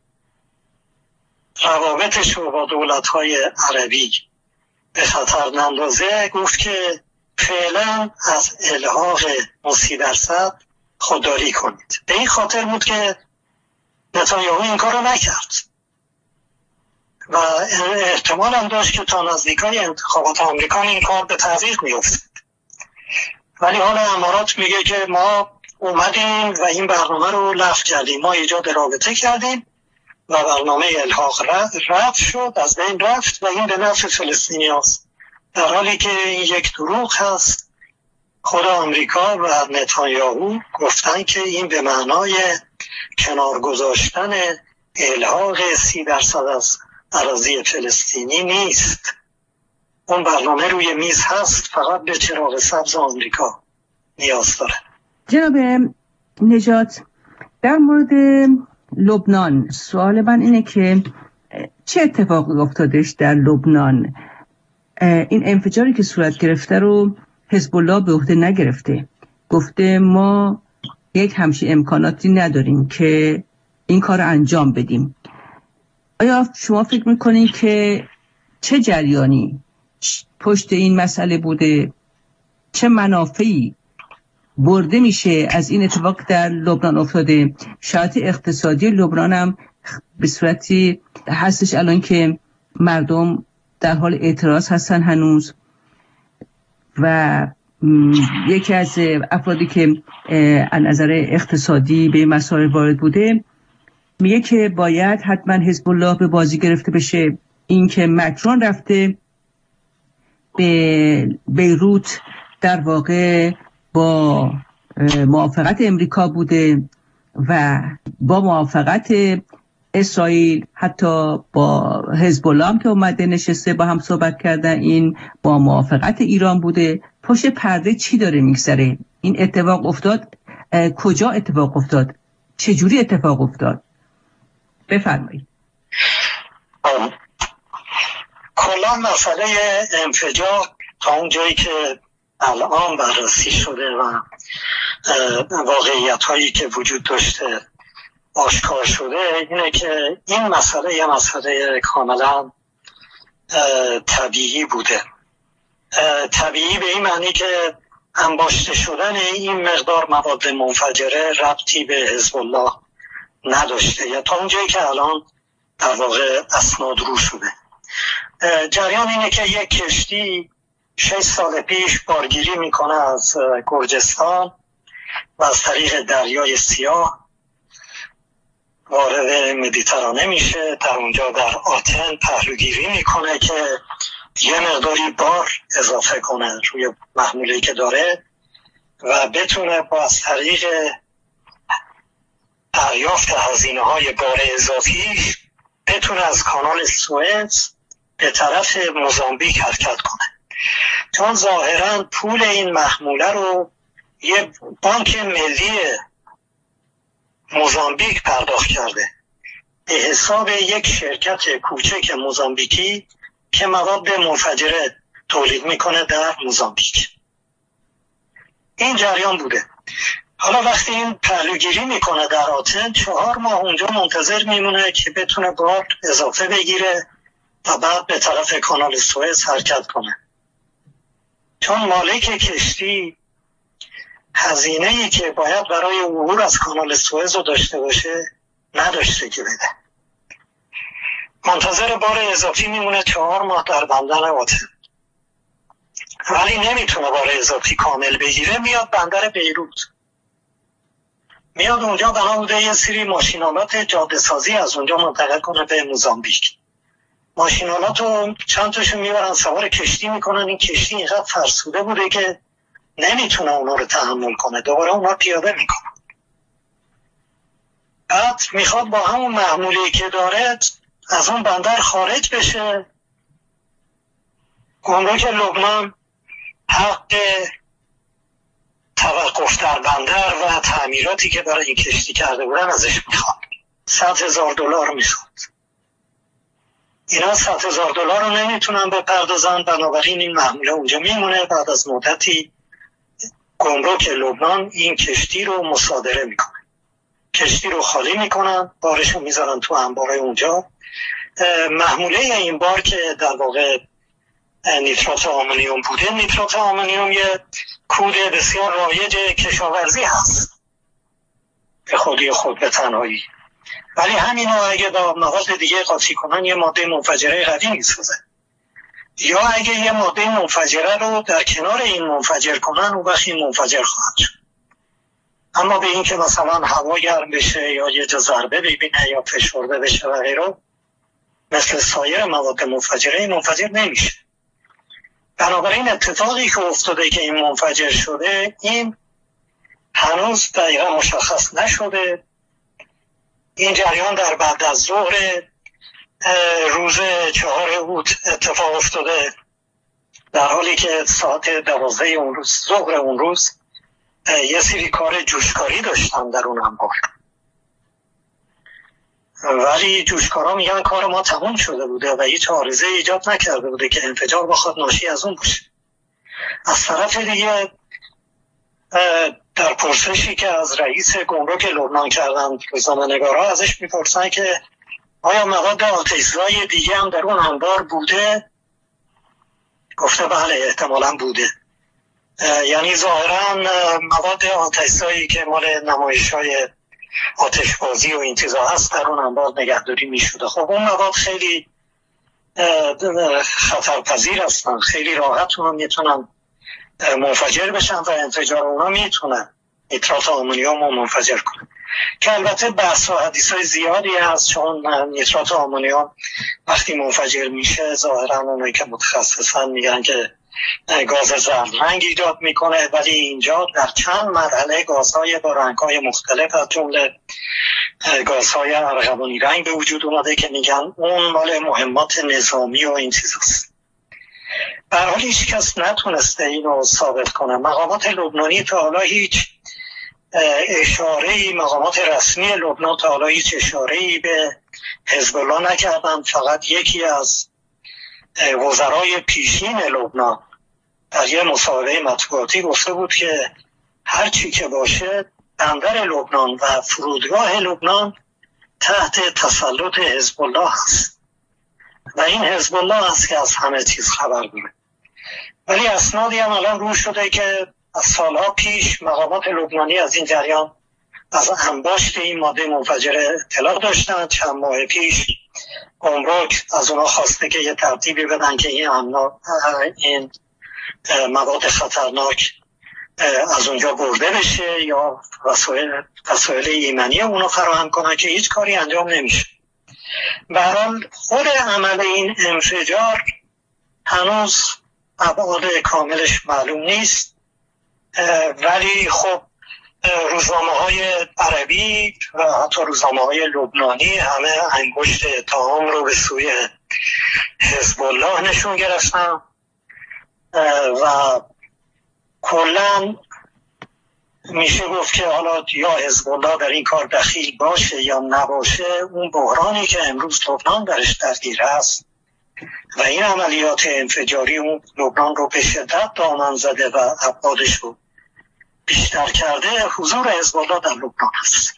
D: روابطش رو با دولت‌های عربی به خطر نندازه گفت که فعلا از الحاق 30% خودداری کنید. به این خاطر بود که نتانیاهو این کار رو نکرد و احتمال هم داشت که تا نزدیکای انتخابات آمریکا این کار به تعویق می‌افتاد. ولی حالا امارات میگه که ما اومدیم و این برنامه رو لغو کردیم، ما ایجاد رابطه کردیم و برنامه الحاق رد شد، از بین رفت و این به نفع فلسطینی هست، در حالی که این یک دروغ هست. خود آمریکا و نتانیاهو گفتن که این به معنای کنار گذاشتن الحاق 30% از اراضی فلسطینی نیست. اون برنامه روی میز هست، فقط به چراغ سبز آمریکا نیاز داره.
C: جناب نجات، در مورد لبنان سوال من اینه که چه اتفاقی افتادش در لبنان؟ این انفجاری که صورت گرفته رو حزب الله به عهده نگرفته، گفته ما یک همچین امکاناتی نداریم که این کار انجام بدیم. آیا شما فکر میکنید که چه جریانی پشت این مسئله بوده؟ چه منافعی برده میشه از این اتفاق در لبنان افتاده؟ شرایط اقتصادی لبنان هم به صورتی هستش الان که مردم در حال اعتراض هستن هنوز و یکی از افرادی که از نظر اقتصادی به مسائل وارد بوده میگه که باید حتما حزب الله به بازی گرفته بشه. این که مکرون رفته به بیروت در واقع با موافقت امریکا بوده و با موافقت اسرائیل، حتی با حزب الله هم که اومده نشسته با هم صحبت کردن، این با موافقت ایران بوده. پشت پرده چی داره میگذره؟ این اتفاق افتاد، کجا اتفاق افتاد، چجوری اتفاق افتاد؟ بفرمایید.
D: کلا مسئله انفجار تا اون جایی که الان بررسی شده و واقعیت هایی که وجود داشته آشکار شده اینه که این مسئله یه مسئله کاملا طبیعی بوده. طبیعی به این معنی که انباشته شدن این مقدار مواد منفجره ربطی به حزب الله نداشته، یا تا اونجایی که الان در واقع اسناد رو شده. جریان اینه که یک کشتی 6 سال پیش بارگیری میکنه از گرجستان و از طریق دریای سیاه وارد مدیترانه میشه. در اونجا در آتن پهلوگیری میکنه که یه مقداری بار اضافه کنه روی محمولی که داره و بتونه با از طریق دریافت هزینه های بار اضافی بتونه از کانال سوئز به طرف موزامبیک حرکت کنه. چون ظاهرا پول این محموله رو یه بانک ملی موزامبیک پرداخت کرده به حساب یک شرکت کوچک موزامبیکی که مواد منفجره تولید میکنه در موزامبیک. این جریان بوده. حالا وقتی این پهلوگیری میکنه در آتن 4 ماه اونجا منتظر میمونه که بتونه بار اضافه بگیره و بعد به طرف کانال سوئز حرکت کنه. چون مالک کشتی هزینه‌ای که باید برای عبور از کانال سوئز رو داشته باشه نداشته که بده. منتظر بار اضافی میمونه 4 ماه در بندر آتن، ولی نمیتونه بار اضافی کامل بگیره. میاد بندر بیروت، میاد اونجا بنا بوده یه سری ماشینالات جاده سازی از اونجا منتقل کنه به موزامبیک. ماشینالات رو چند تاشون میبرن سوار کشتی میکنن. این کشتی اینقدر فرسوده بوده که نمیتونه اونا رو تحمل کنه، دوباره اونا پیاده میکنه. بعد میخواد با همون محمولی که داره از اون بندر خارج بشه. گمرک لبنان حق توقف در بندر و تعمیراتی که برای این کشتی کرده بودن ازش میخواد. $100,000 میشد. اینا $100,000 رو نمیتونن بپردازن، بنابراین این محموله اونجا میمونه. بعد از مدتی گمرک لبنان این کشتی رو مصادره میکنه، کشتی رو خالی میکنن، بارش رو میذارن تو انبار اونجا. محموله این بار که در واقع نیترات آمونیوم بوده. نیترات آمونیوم یه کود بسیار رایج کشاورزی هست به خودی خود به تنهایی، ولی همین رو اگه با مواد دیگه قاطی کنن یه ماده منفجره قوی میسازه، یا اگه یه ماده منفجره رو در کنار این منفجر کنن اون وقت این منفجر خواهد شد. اما به این که مثلا هوا گرم بشه یا یه جا ضربه ببینه یا فشرده بشه و غیره، مثل سایر مواد منفجره این منفجر نمیشه. بنابراین اتفاقی که افتاده که این منفجر شده این هنوز دقیقا مشخص نشده. این جریان در بعد از ظهر روز 4 اوت اتفاق افتاده، در حالی که ساعت 12 اون روز ظهر اون روز یه سری کار جوشکاری داشتن در اون انبار، ولی جوشکارا میگن کار ما تموم شده بوده و هیچ عارضه ایجاد نکرده بوده که انفجار بخواد ناشی از اون باشه. از طرف دیگه در پرسشی که از رئیس گمرک لبنان کردن روزنامه‌نگارا ازش میپرسن که آیا مواد آتش‌زای دیگه هم در اون انبار بوده؟ گفته بله احتمالاً بوده. یعنی ظاهراً مواد آتش‌زایی که مال نمایش‌های آتشبازی و این چیزا هست در اون انبار نگهداری میشده. خب اون مواد خیلی خطرپذیر هستن، خیلی راحت اونها میتونن منفجر بشن و انفجار اونها میتونن نیترات آمونیوم رو منفجر کنن، که البته بحث و حدیث های زیادی هست، چون نیترات آمونیوم وقتی منفجر میشه ظاهرا اونایی که متخصصن میگن که گاز زرد رنگ ایجاد میکنه، ولی اینجا در چند مرحله گازهای با رنگهای مختلف از جمله گازهای ارغوانی رنگ به وجود اومده که میگن اون مال مهمات نظامی و این چیزاست. به هر حال هیچ کس نتونسته اینو ثابت کنه. مقامات لبنانی تا حالا هیچ اشاره‌ای، مقامات رسمی لبنان تا حالا هیچ اشاره‌ای به حزب الله نکردن. فقط یکی از وزرای پیشین لبنان در یه مصاحبه مطبوعاتی گفته بود که هر چی که باشه بندر لبنان و فرودگاه لبنان تحت تسلط حزب الله هست و این حزب الله هست که از همه چیز خبر داره. ولی اسنادی هم الان رو شده که از سالها پیش مقامات لبنانی از این جریان، از انباشت این ماده منفجره اطلاع داشتن. چند ماه پیش گمرک از اونا خواسته که یه ترتیبی بدن که این مواد خطرناک از اونجا برده بشه یا وسایل ایمنی اونا فراهم کنن، که هیچ کاری انجام نمیشه. به هر حال خود عمل این انفجار هنوز ابعاد کاملش معلوم نیست، ولی خب روزنامه‌های عربی و حتی روزنامه‌های لبنانی همه انگشت اتهام رو به سوی حزب الله نشون گرفتن و کلاً میشه گفت که حالا یا حزب الله در این کار دخیل باشه یا نباشه، اون بحرانی که امروز لبنان درش درگیر است و این عملیات انفجاری اون لبنان رو به شدت دامن زده و ابعادش رو بیشتر کرده، حضور حزب الله در لبنان است.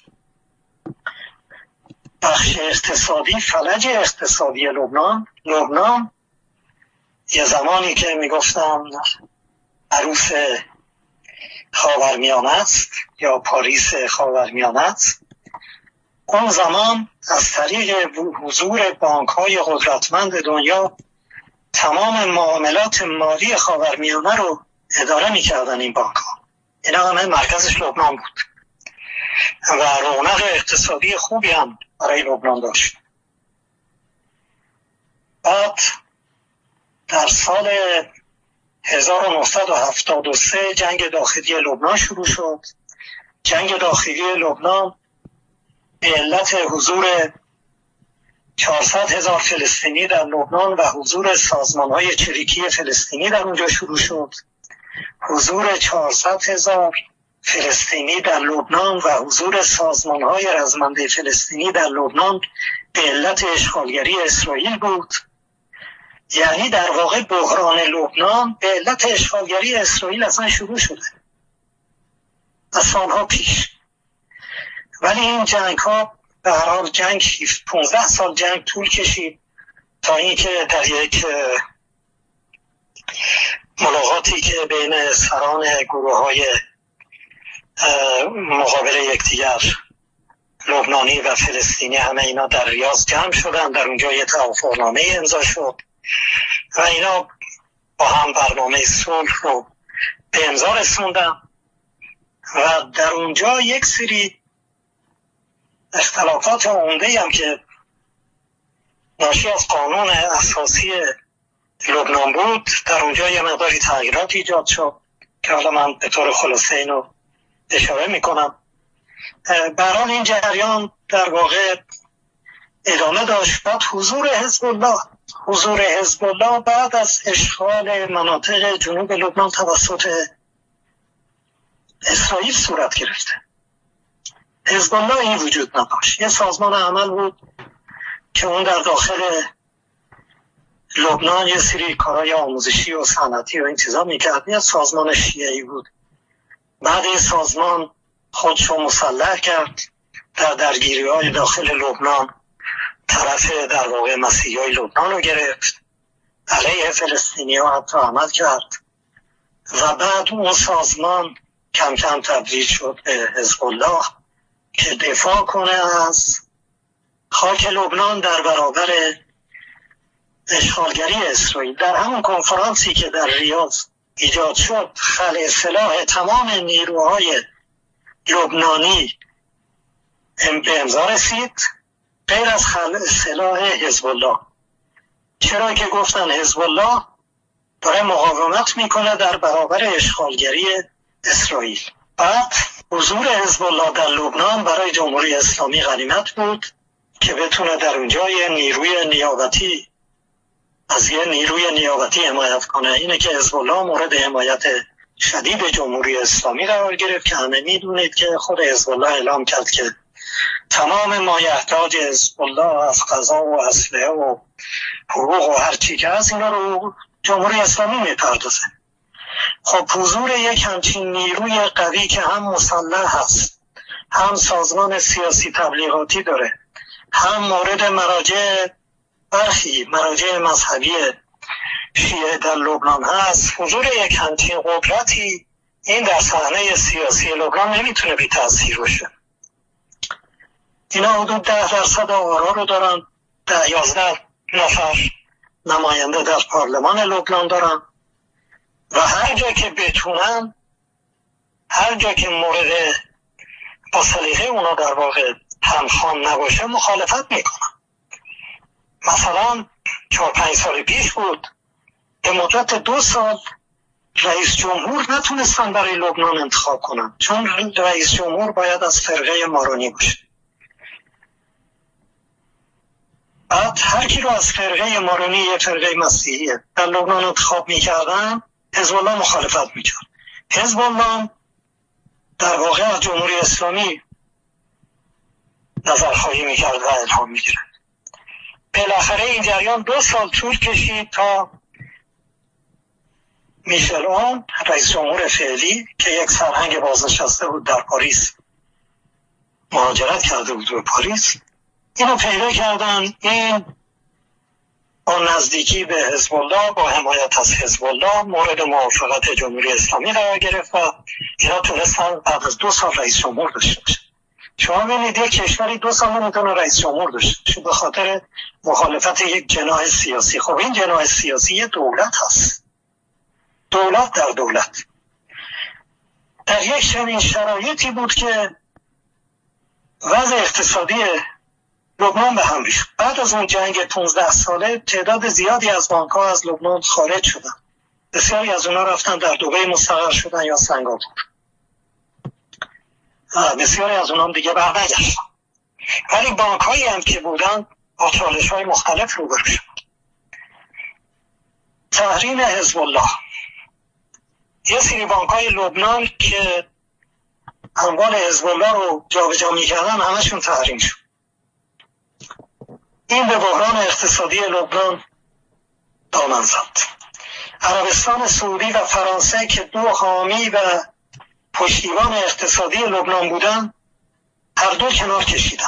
D: بخش اقتصادی، فلج اقتصادی لبنان یه زمانی که میگفتم عروس خاورمیانه است یا پاریس خاورمیانه است، اون زمان از طریق حضور بانک‌های قدرتمند دنیا تمام معاملات مالی خاورمیانه رو اداره می‌کردن این بانک‌ها. اینا همه مرکزش لبنان بود و رونق اقتصادی خوبی هم برای لبنان داشت. بعد در سال 1973 جنگ داخلی لبنان شروع شد. جنگ داخلی لبنان به علت حضور 400,000 فلسطینی در لبنان و حضور سازمان‌های چریکی فلسطینی در اونجا شروع شد. حضور 400,000 فلسطینی در لبنان و حضور سازمان‌های رزمنده فلسطینی در لبنان به علت اشغالگری اسرائیل بود. یعنی در واقع بحران لبنان به علت اشغالگری اسرائیل اصلا شروع شده از سالها پیش. ولی این جنگ‌ها به هر حال 15 سال جنگ طول کشید تا اینکه در یک ملاقاتی که بین سران گروه‌های مقابل یکدیگر لبنانی و فلسطینی همه اینا در ریاض جمع شدن، در اونجا یه توافقنامه امضا شد و اینا با هم برنامه صلح رو به امضا رسوندن و در اونجا یک سری اختلافات عمده هم که ناشی از قانون اساسی لبنان بود در اونجا یه مقداری تغییرات ایجاد شد که حالا من به طور خلاصه اینو اشاره میکنم. برای این جریان در واقع ادامه داشت. بعد حضور حزب الله بعد از اشغال مناطق جنوب لبنان توسط اسرائیل صورت گرفته. حزب الله این وجود نداشت. یه سازمان عمل بود که اون در داخل لبنان یه سری کارهای آموزشی و صنعتی و این چیزا میکرد. یه سازمان شیعی بود. بعد این سازمان خودشو مسلح کرد، در درگیری‌های داخل لبنان طرف در واقع مسیحیای لبنان رو گرفت، علیه فلسطینی‌ها حتی عمل کرد و بعد اون سازمان کم کم تبدیل شد به حزب الله که دفاع کنه از خاک لبنان در برابر اشغالگری اسرائیل. در همون کنفرانسی که در ریاض ایجاد شد خلع سلاح تمام نیروهای لبنانی به امضا رسید غیر از خلع سلاح حزب الله. چرا که گفتن حزب الله داره مقاومت میکنه در برابر اشغالگری اسرائیل. بعد حضور حزب الله در لبنان برای جمهوری اسلامی غنیمت بود که بتونه در اونجا یه نیروی نیابتی حمایت کنه. اینه که حزب الله مورد حمایت شدید جمهوری اسلامی قرار گرفت که همه میدونید که خود حزب الله اعلام کرد که تمام مایحتاج حزب الله از غذا و اسلحه و حقوق و هر چی که هست اینا رو جمهوری اسلامی میپردازه. خب حضور یک همچین نیروی قوی که هم مسلح هست، هم سازمان سیاسی تبلیغاتی داره، هم مورد برخی مراجع مذهبی شیعه در لبنان هست، حضور یک همچین قدرتی این در صحنه سیاسی لبنان نمیتونه بی تأثیر باشه. اینا حدود 10% آرا رو دارن، 11 نفر نماینده در پارلمان لبنان دارن و هر جا که بتونن، هر جا که مورد با سلیقه اونا در واقع همخوان نباشه مخالفت میکنن. مثلا 4-5 سال پیش بود به مدت 2 سال رئیس جمهور نتونستن برای لبنان انتخاب کنن چون رئیس جمهور باید از فرقه مارونی باشه. بعد هر کی رو از فرقه مارونی یه فرقه مسیحی در لبنان انتخاب میکردن حزب الله مخالفت میکرد. حزب الله در واقع از جمهوری اسلامی نظرخواهی میکرد و الهام میگیرد. بالاخره این جریان 2 سال طول کشید تا میشل اون رئیس جمهور فعلی که یک سرهنگ بازنشسته بود در پاریس مهاجرت کرده بود به پاریس، اینو پیدا کردن. این با نزدیکی به حزب الله، با حمایت از حزب الله مورد موافقت جمهوری اسلامی قرار گرفت و اینا تونستن بعد از 2 سال رئیس جمهور داشته باشه. شما ببینید یک کشوری 2 سال نمیتونه رئیس جمهور داشته باشه به خاطر مخالفت یک جناح سیاسی. خب این جناح سیاسی یه دولت هست، دولت در دولت. در یک چنین شرایطی بود که وضع اقتصادی لبنان به هم ریخت. بعد از اون جنگ 15 ساله تعداد زیادی از بانک‌ها از لبنان خارج شدن بسیاری از اونا رفتن در دبی مستقر شدن یا سنگاپور. بسیاری از اونا دیگه برنگشتن. ولی بانک هایی هم که بودن با چالش های مختلف روبرو شد. تحریم حزب الله، یه سری بانک های لبنان که اموال حزب الله رو جابجا می‌کردن همشون تحریم شد. این به بحران اقتصادی لبنان دامن زد. عربستان سعودی و فرانسه که دو حامی و پشتیبان اقتصادی لبنان بودن، هر دو کنار کشیدن.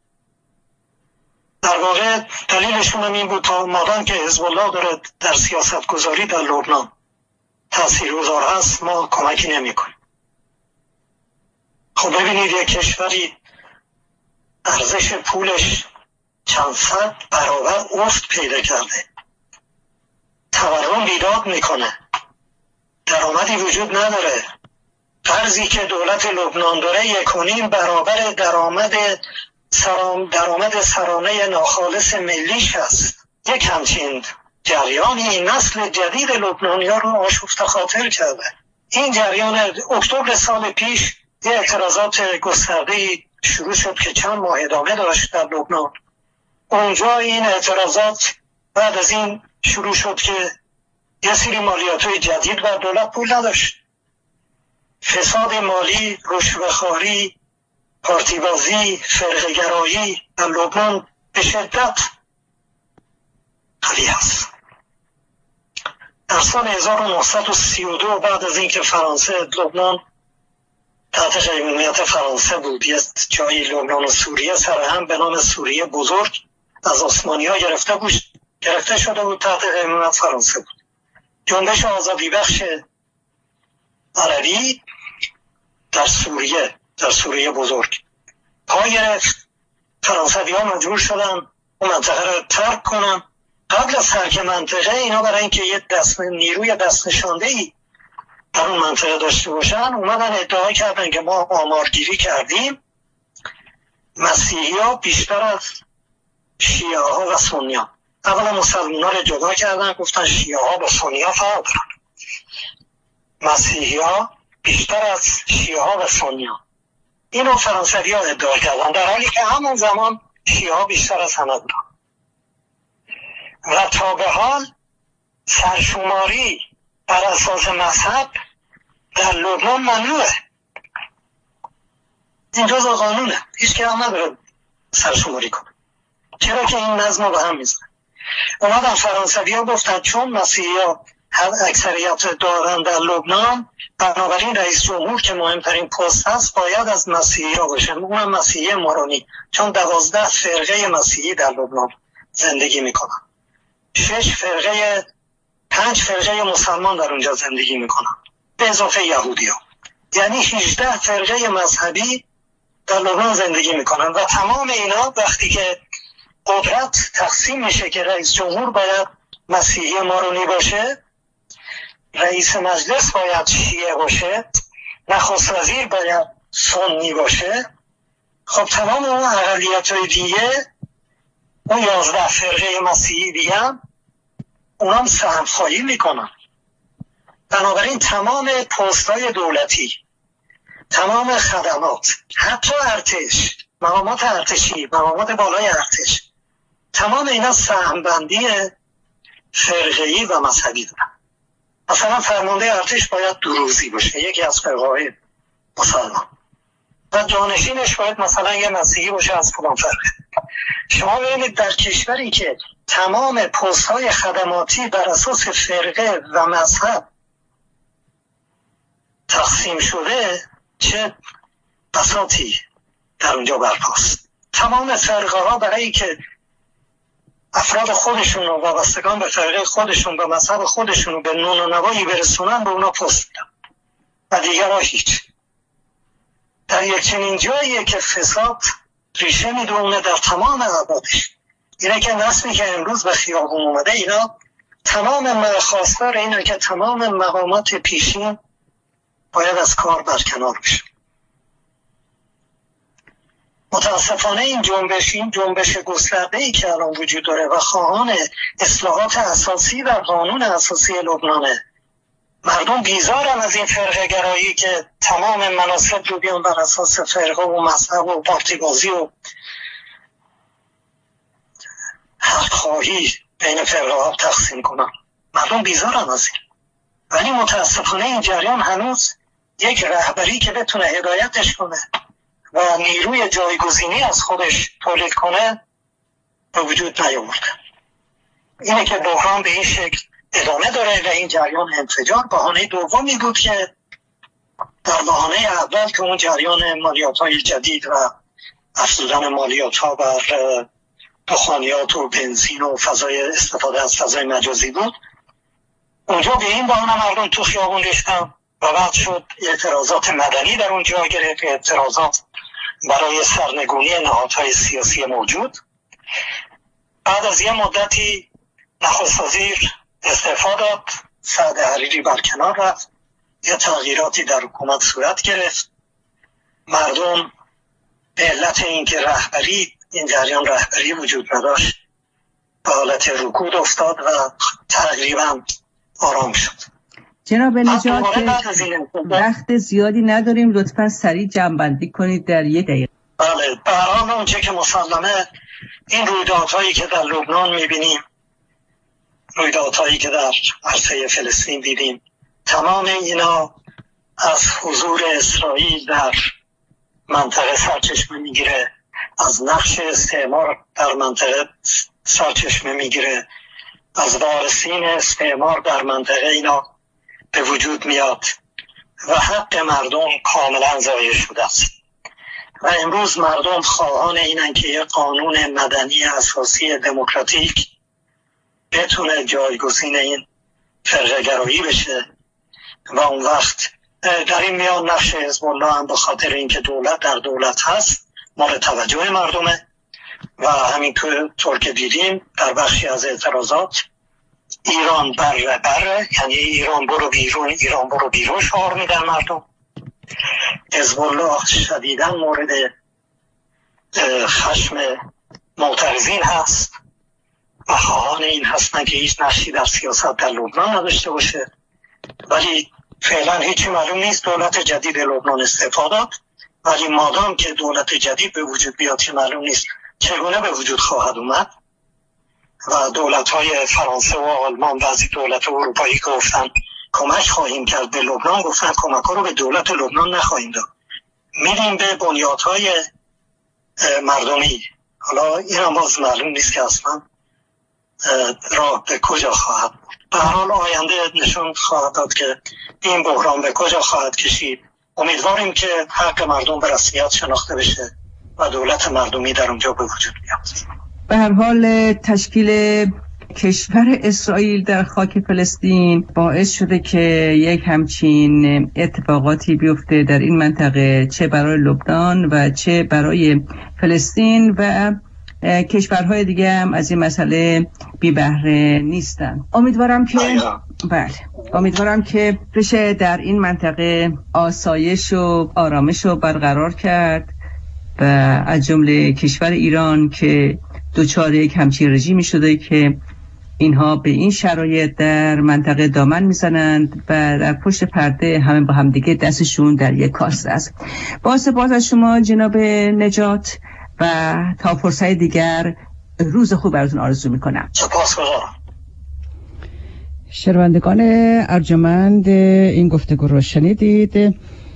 D: در واقع دلیلشون هم این بود تا مادام که حزب الله داره در سیاست گذاری در لبنان تاثیرگذار هست، ما کمکی نمی‌کنیم. خب ببینید یک کشوری ارزش پولش چند صد برابر افت پیدا کرده، تورم بیداد میکنه، درآمدی وجود نداره، قرضی که دولت لبنان داره 1.5 برابر درآمد سرانه ناخالص ملیش هست. یک همچین جریانی نسل جدید لبنانی‌ها رو آشفته خاطر کرده. این جریان اکتبر سال پیش یه اعتراضات گسترده‌ای شروع شد که چند ماه ادامه داشت در لبنان. اونجا این اعتراضات بعد از این شروع شد که یه سری مالیات‌های جدید و دولت پول نداشت. فساد مالی، رشوه‌خواری، پارتیبازی، فرقه‌گرایی در لبنان به شدت قوی است. در سال 1932 بعد از اینکه فرانسه لبنان تحت قیمومیت فرانسه بود، یه جایی لبنان و سوریه سر هم به نام سوریه بزرگ از عثمانی‌ها گرفته شده بود، تحت قیمومیت فرانسه بود. جنبش آزادی بخش عربی در سوریه بزرگ پا گرفت. فرانسوی‌ها مجبور شدن اون منطقه رو ترک کنن. قبل از ترک منطقه اینا برای اینکه یه نیروی دست نشانده‌ای در اون منطقه داشته باشن اومدن ادعا کردن که ما آمارگیری کردیم، مسیحی‌ها بیشتر از شیعه‌ها و سنی‌ها. اولا مسلمان‌ها رو جدا کردن، گفتن شیعه‌ها با سنی‌ها فرق دارن، مسیحی‌ها بیشتر از شیعه‌ها و سنی‌ها. اینو فرانسوی‌ها ادعا کردن، در حالی که همون زمان شیعه‌ها بیشتر از همه بودن. و تا به حال سرشماری بر اساس مذهب در لبنان ممنوعه. این جزء قانونه، هیچ که هم نداره سرشماری کنه. چرا که این نظم رو به هم میزنه. اومدن فرانسوی‌ها گفتن چون مسیحی‌ها اکثریت دارن در لبنان، بنابراین رئیس جمهور که مهمترین پست هست باید از مسیحی‌ها باشه، اونم مسیحی مارونی، چون 12 فرقه مسیحی در لبنان زندگی میکنن، 5 فرقه مسلمان در اونجا زندگی میکنن به اضافه یهودی‌ها، یعنی 18 فرقه مذهبی در لبنان زندگی میکنن. و تمام اینا وقتی که قدرت تقسیم میشه که رئیس جمهور باید مسیحی مارونی باشه، رئیس مجلس باید شیعه باشه، نخست وزیر باید سنی باشه، خب تمام اون اقلیت‌های دیگه، اون 11 فرقه مسیحی دیگه هم اونام سهم خواهی میکنن. بنابراین تمام پست‌های دولتی، تمام خدمات، حتی ارتش، مقامات ارتشی، مقامات بالای ارتش، تمام اینا سهم‌بندی فرقه‌ای و مذهبی دارن. مثلا فرمانده ارتش باید دروزی باشه، یکی از فرقه‌های مسلمان، و جانشینش باید مثلا یه مسیحی باشه از فلان فرقه. شما ببینید در کشوری که تمام پست‌های خدماتی بر اساس فرقه و مذهب تقسیم شده، چه بساطی در اونجا برپاست. تمام فرقه ها برای که افراد خودشون رو وابستگان به فرقه خودشون و مذهب خودشون رو به نون و نوایی برسونن، به اونا پست میدن و دیگر ها هیچ. در یک چنین جاییه که فساد ریشه میدونه در تمام ابعادش. اینه که نسلی که امروز به خیابون اومده، اینا تمام خواستار اینه که تمام مقامات پیشین باید از کار برکنار بشه. متاسفانه این جنبش گسترده‌ای که الان وجود داره و خواهان اصلاحات اساسی در قانون اساسی لبنانه مردم بیزارن از این فرقه گرایی که تمام مناصب رو بیان بر اساس فرقه و مذهب و پارتی بازی و حق خواهی بین فرقه ها تقسیم کنن. مردم بیزارن از این، ولی متاسفانه این جریان هنوز یک رهبری که بتونه هدایتش کنه و نیروی جایگزینی از خودش تولید کنه به وجود نیاورده. اینه که بحران به این شکل ادامه داره و این جریان انفجار بهانه دومی بود که در بهانه اول که اون جریان مالیات‌های جدید و افزودن مالیات‌ها بر دخانیات و بنزین و استفاده از فضای مجازی بود، اونجا به این بهانه مردم تو خیابون ریختن و بعد شد اعتراضات مدنی در اونجا گرفت، اعتراضات برای سرنگونی نهادهای سیاسی موجود. بعد از یه مدتی نخست وزیر استعفا داد، سعد حریری برکنار رفت، یه تغییراتی در حکومت صورت گرفت. مردم به علت اینکه این جریان رهبری وجود نداشت به حالت رکود افتاد و تقریبا آرام شد.
C: جناب نجات وقت زیادی نداریم، لطفا سریع جمع‌بندی کنید در 1 دقیقه.
D: بله، به هر حال اونچه که مسلمه این رویدادهایی که در لبنان میبینیم، رویدادهایی که در عرصه فلسطین دیدیم، تمام اینا از حضور اسرائیل در منطقه سرچشمه میگیره، از نقش استعمار در منطقه سرچشمه میگیره، از وارثین استعمار در منطقه اینا به وجود میاد و حق مردم کاملا ضایع شده است. و امروز مردم خواهان اینن که یک قانون مدنی اساسی دموکراتیک بتونه جایگزین این فرقه گرایی بشه و اون وقت در این میان نقش حزب الله هم به خاطر اینکه دولت در دولت هست مورد توجه مردمه و همینطور که دیدیم در بخشی از اعتراضات ایران بره، یعنی ایران برو بیرون شعار میدن مردم. حزب الله شدیداً مورد خشم معترضین هست و خواهان این هستن که هیچ نقشی در سیاست در لبنان نداشته باشه، ولی فعلا هیچی معلوم نیست. دولت جدید لبنان استعفا داد، ولی مادام که دولت جدید به وجود بیاد که معلوم نیست چگونه به وجود خواهد اومد و دولت‌های فرانسه و آلمان، بعضی دولت اروپایی که گفتن کمک خواهیم کرد به لبنان، گفتن کمک‌ها رو به دولت لبنان نخواهیم داد، میریم به بنیادهای مردمی. حالا این هم باز معلوم نیست که اصلا راه به کجا خواهد. به هر حال آینده نشون خواهد داد که این بحران به کجا خواهد کشید. امیدواریم که حق مردم به رسمیت شناخته بشه و دولت مردمی در اونجا به وجود بیاد.
C: به هر حال تشکیل کشور اسرائیل در خاک فلسطین باعث شده که یک همچین اتفاقاتی بیفته در این منطقه، چه برای لبنان و چه برای فلسطین و کشورهای دیگه هم از این مسئله بی بهره نیستن. امیدوارم که بشه در این منطقه آسایش و آرامش رو برقرار کرد و از جمله کشور ایران که دوچار یک همچین رژیمی شده که اینها به این شرایط در منطقه دامن میزنند و در پشت پرده همه با هم دیگه دستشون در یک کاسه است. با سپاس از شما جناب نجات و تا فرصت دیگر روز خوب براتون آرزو میکنم.
D: سپاسگزارم.
C: شنوندگان ارجمند، این گفتگو رو شنیدید.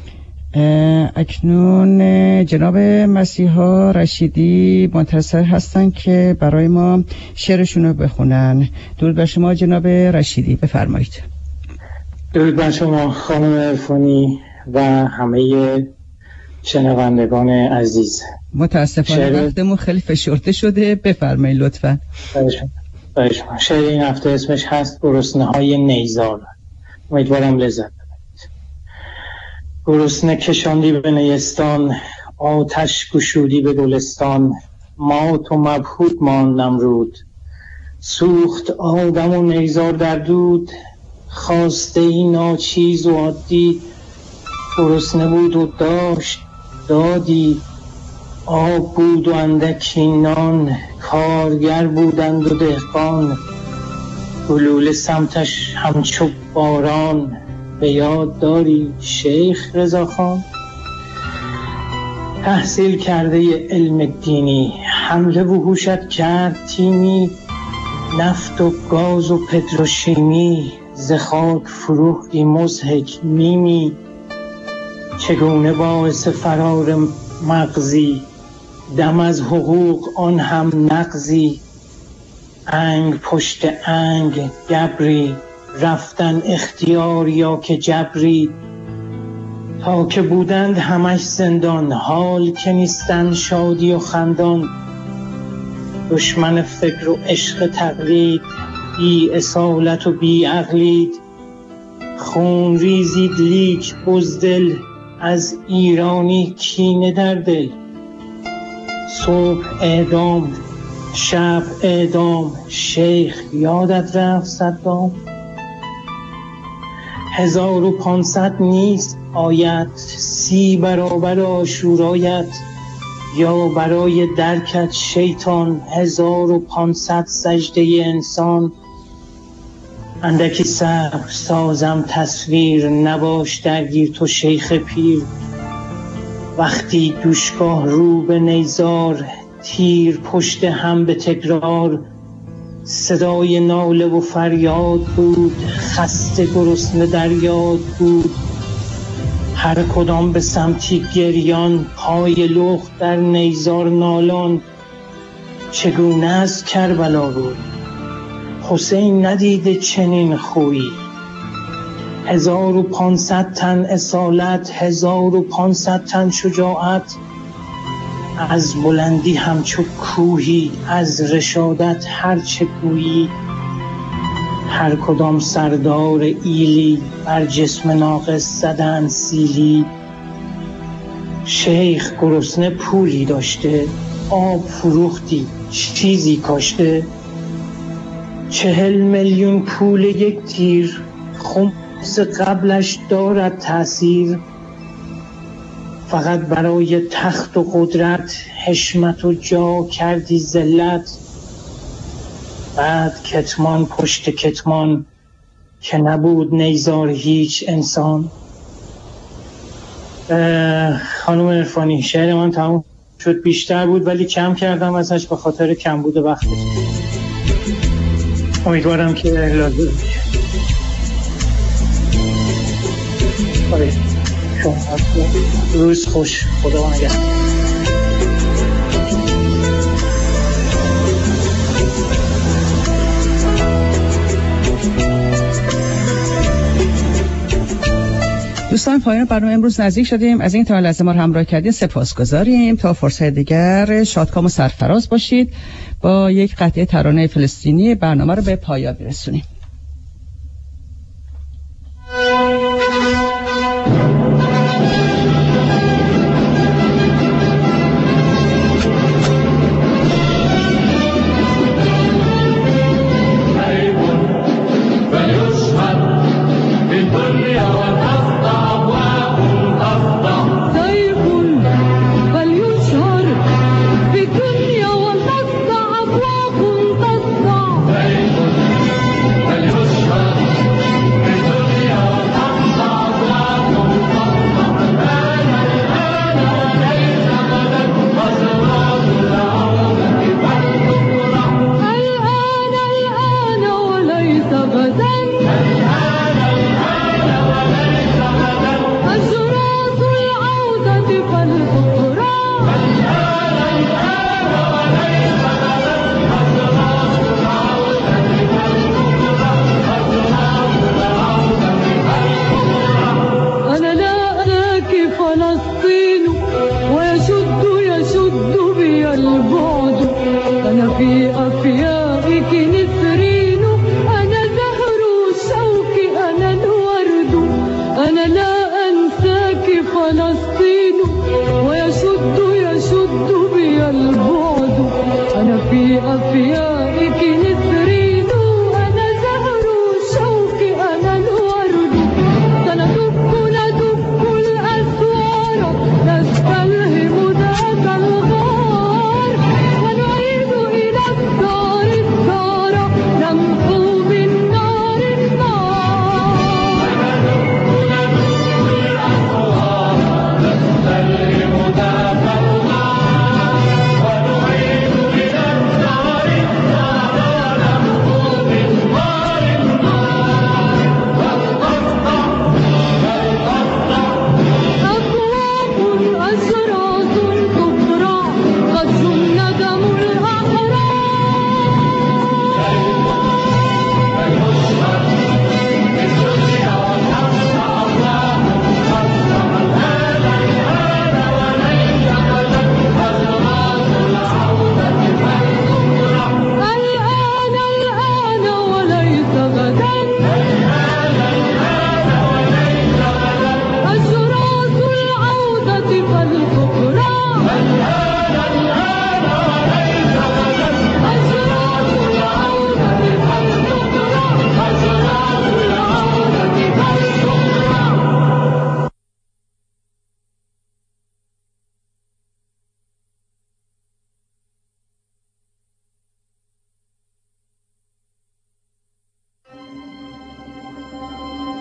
C: اکنون جناب مسیحا رشیدی منتظر هستن که برای ما شعرشون رو بخونن. درود بر شما جناب رشیدی، بفرمایید.
E: درود بر شما خانم عرفانی و همه شنوندگان عزیز.
C: متاسفانه وقتمون خیلی فشرده شده، بفرمایید لطفا.
E: شعر این هفته اسمش هست گرسنه‌های نیزار. امیدوارم لذت گرسنه کشاندی به نیستان، آتش گشودی به گلستان، مات و مبهوت ماند نمرود، سوخت آدم و نیزار در دود، خواسته ای ناچیز و عادی، گرسنه بود و داشت دادی، آب بود و اندکی نان، کارگر بودند و دهقان، گلوله سمتش همچو باران، به یاد داری شیخ رضاخان؟ تحصیل کرده علم دینی، حمله وحوشت کرد تیمی، نفت و گاز و پتروشیمی، ز خاک فروختی مضحک نیمی. چگونه باعث فرار مغزی، دم از حقوق آن هم نغزی. انگ پشت انگ گبری، رفتن اختیار یا که جبری. تا که بودند همش زندان، حال که نیستن شادی و خندان. دشمن فکر و عشق تقلید، بی اصالت و بی عقلید. خون ریزید لیک بزدل، از ایرانی کینه در دل. صبح اعدام شب اعدام، شیخ یادت رفت صدام؟ 1500 نیست آیت، 30 برابر عاشورایت. یا برای درکت شیطان، 1500 سجده انسان. اندکی صبر سازم تصویر، نباش درگیر تو شیخ پیر. وقتی دوشگاه رو به نیزار، تیر پشت هم به تکرار. صدای ناله و فریاد بود، خسته گرسنه در یاد بود. هر کدام به سمتی گریان، پای لخت در نیزار نالان. چگونه از کربلا روی، حسین ندیده چنین خویی. 1500 تن اصالت، 1500 تن شجاعت. از بلندی همچو کوهی، از رشادت هرچه گویی. هر کدام سردار ایلی، بر جسم ناقص زدن سیلی. شیخ گرسنه پولی داشته، آب فروختی چیزی کاشته. 40 میلیون پول یک تیر، خمس قبلش دارد تأثیر. فقط برای تخت و قدرت، حشمت و جا کردی ذلت. بعد کتمان پشت کتمان، که نبود نیزار هیچ انسان. خانم عرفانی، شعر من تموم شد، بیشتر بود ولی کم کردم ازش به خاطر کمبود وقت. امیدوارم که لازم باشه. شما روز خوش، خدا نگهدار.
C: دوستان، پایان برنامه امروز نزدیک شدیم. از این تا لحظه ما رو همراه کردید سپاسگزاریم. تا فرصت دیگر شادکام و سرفراز باشید. با یک قطعه ترانه فلسطینی برنامه رو به پایان برسونیم.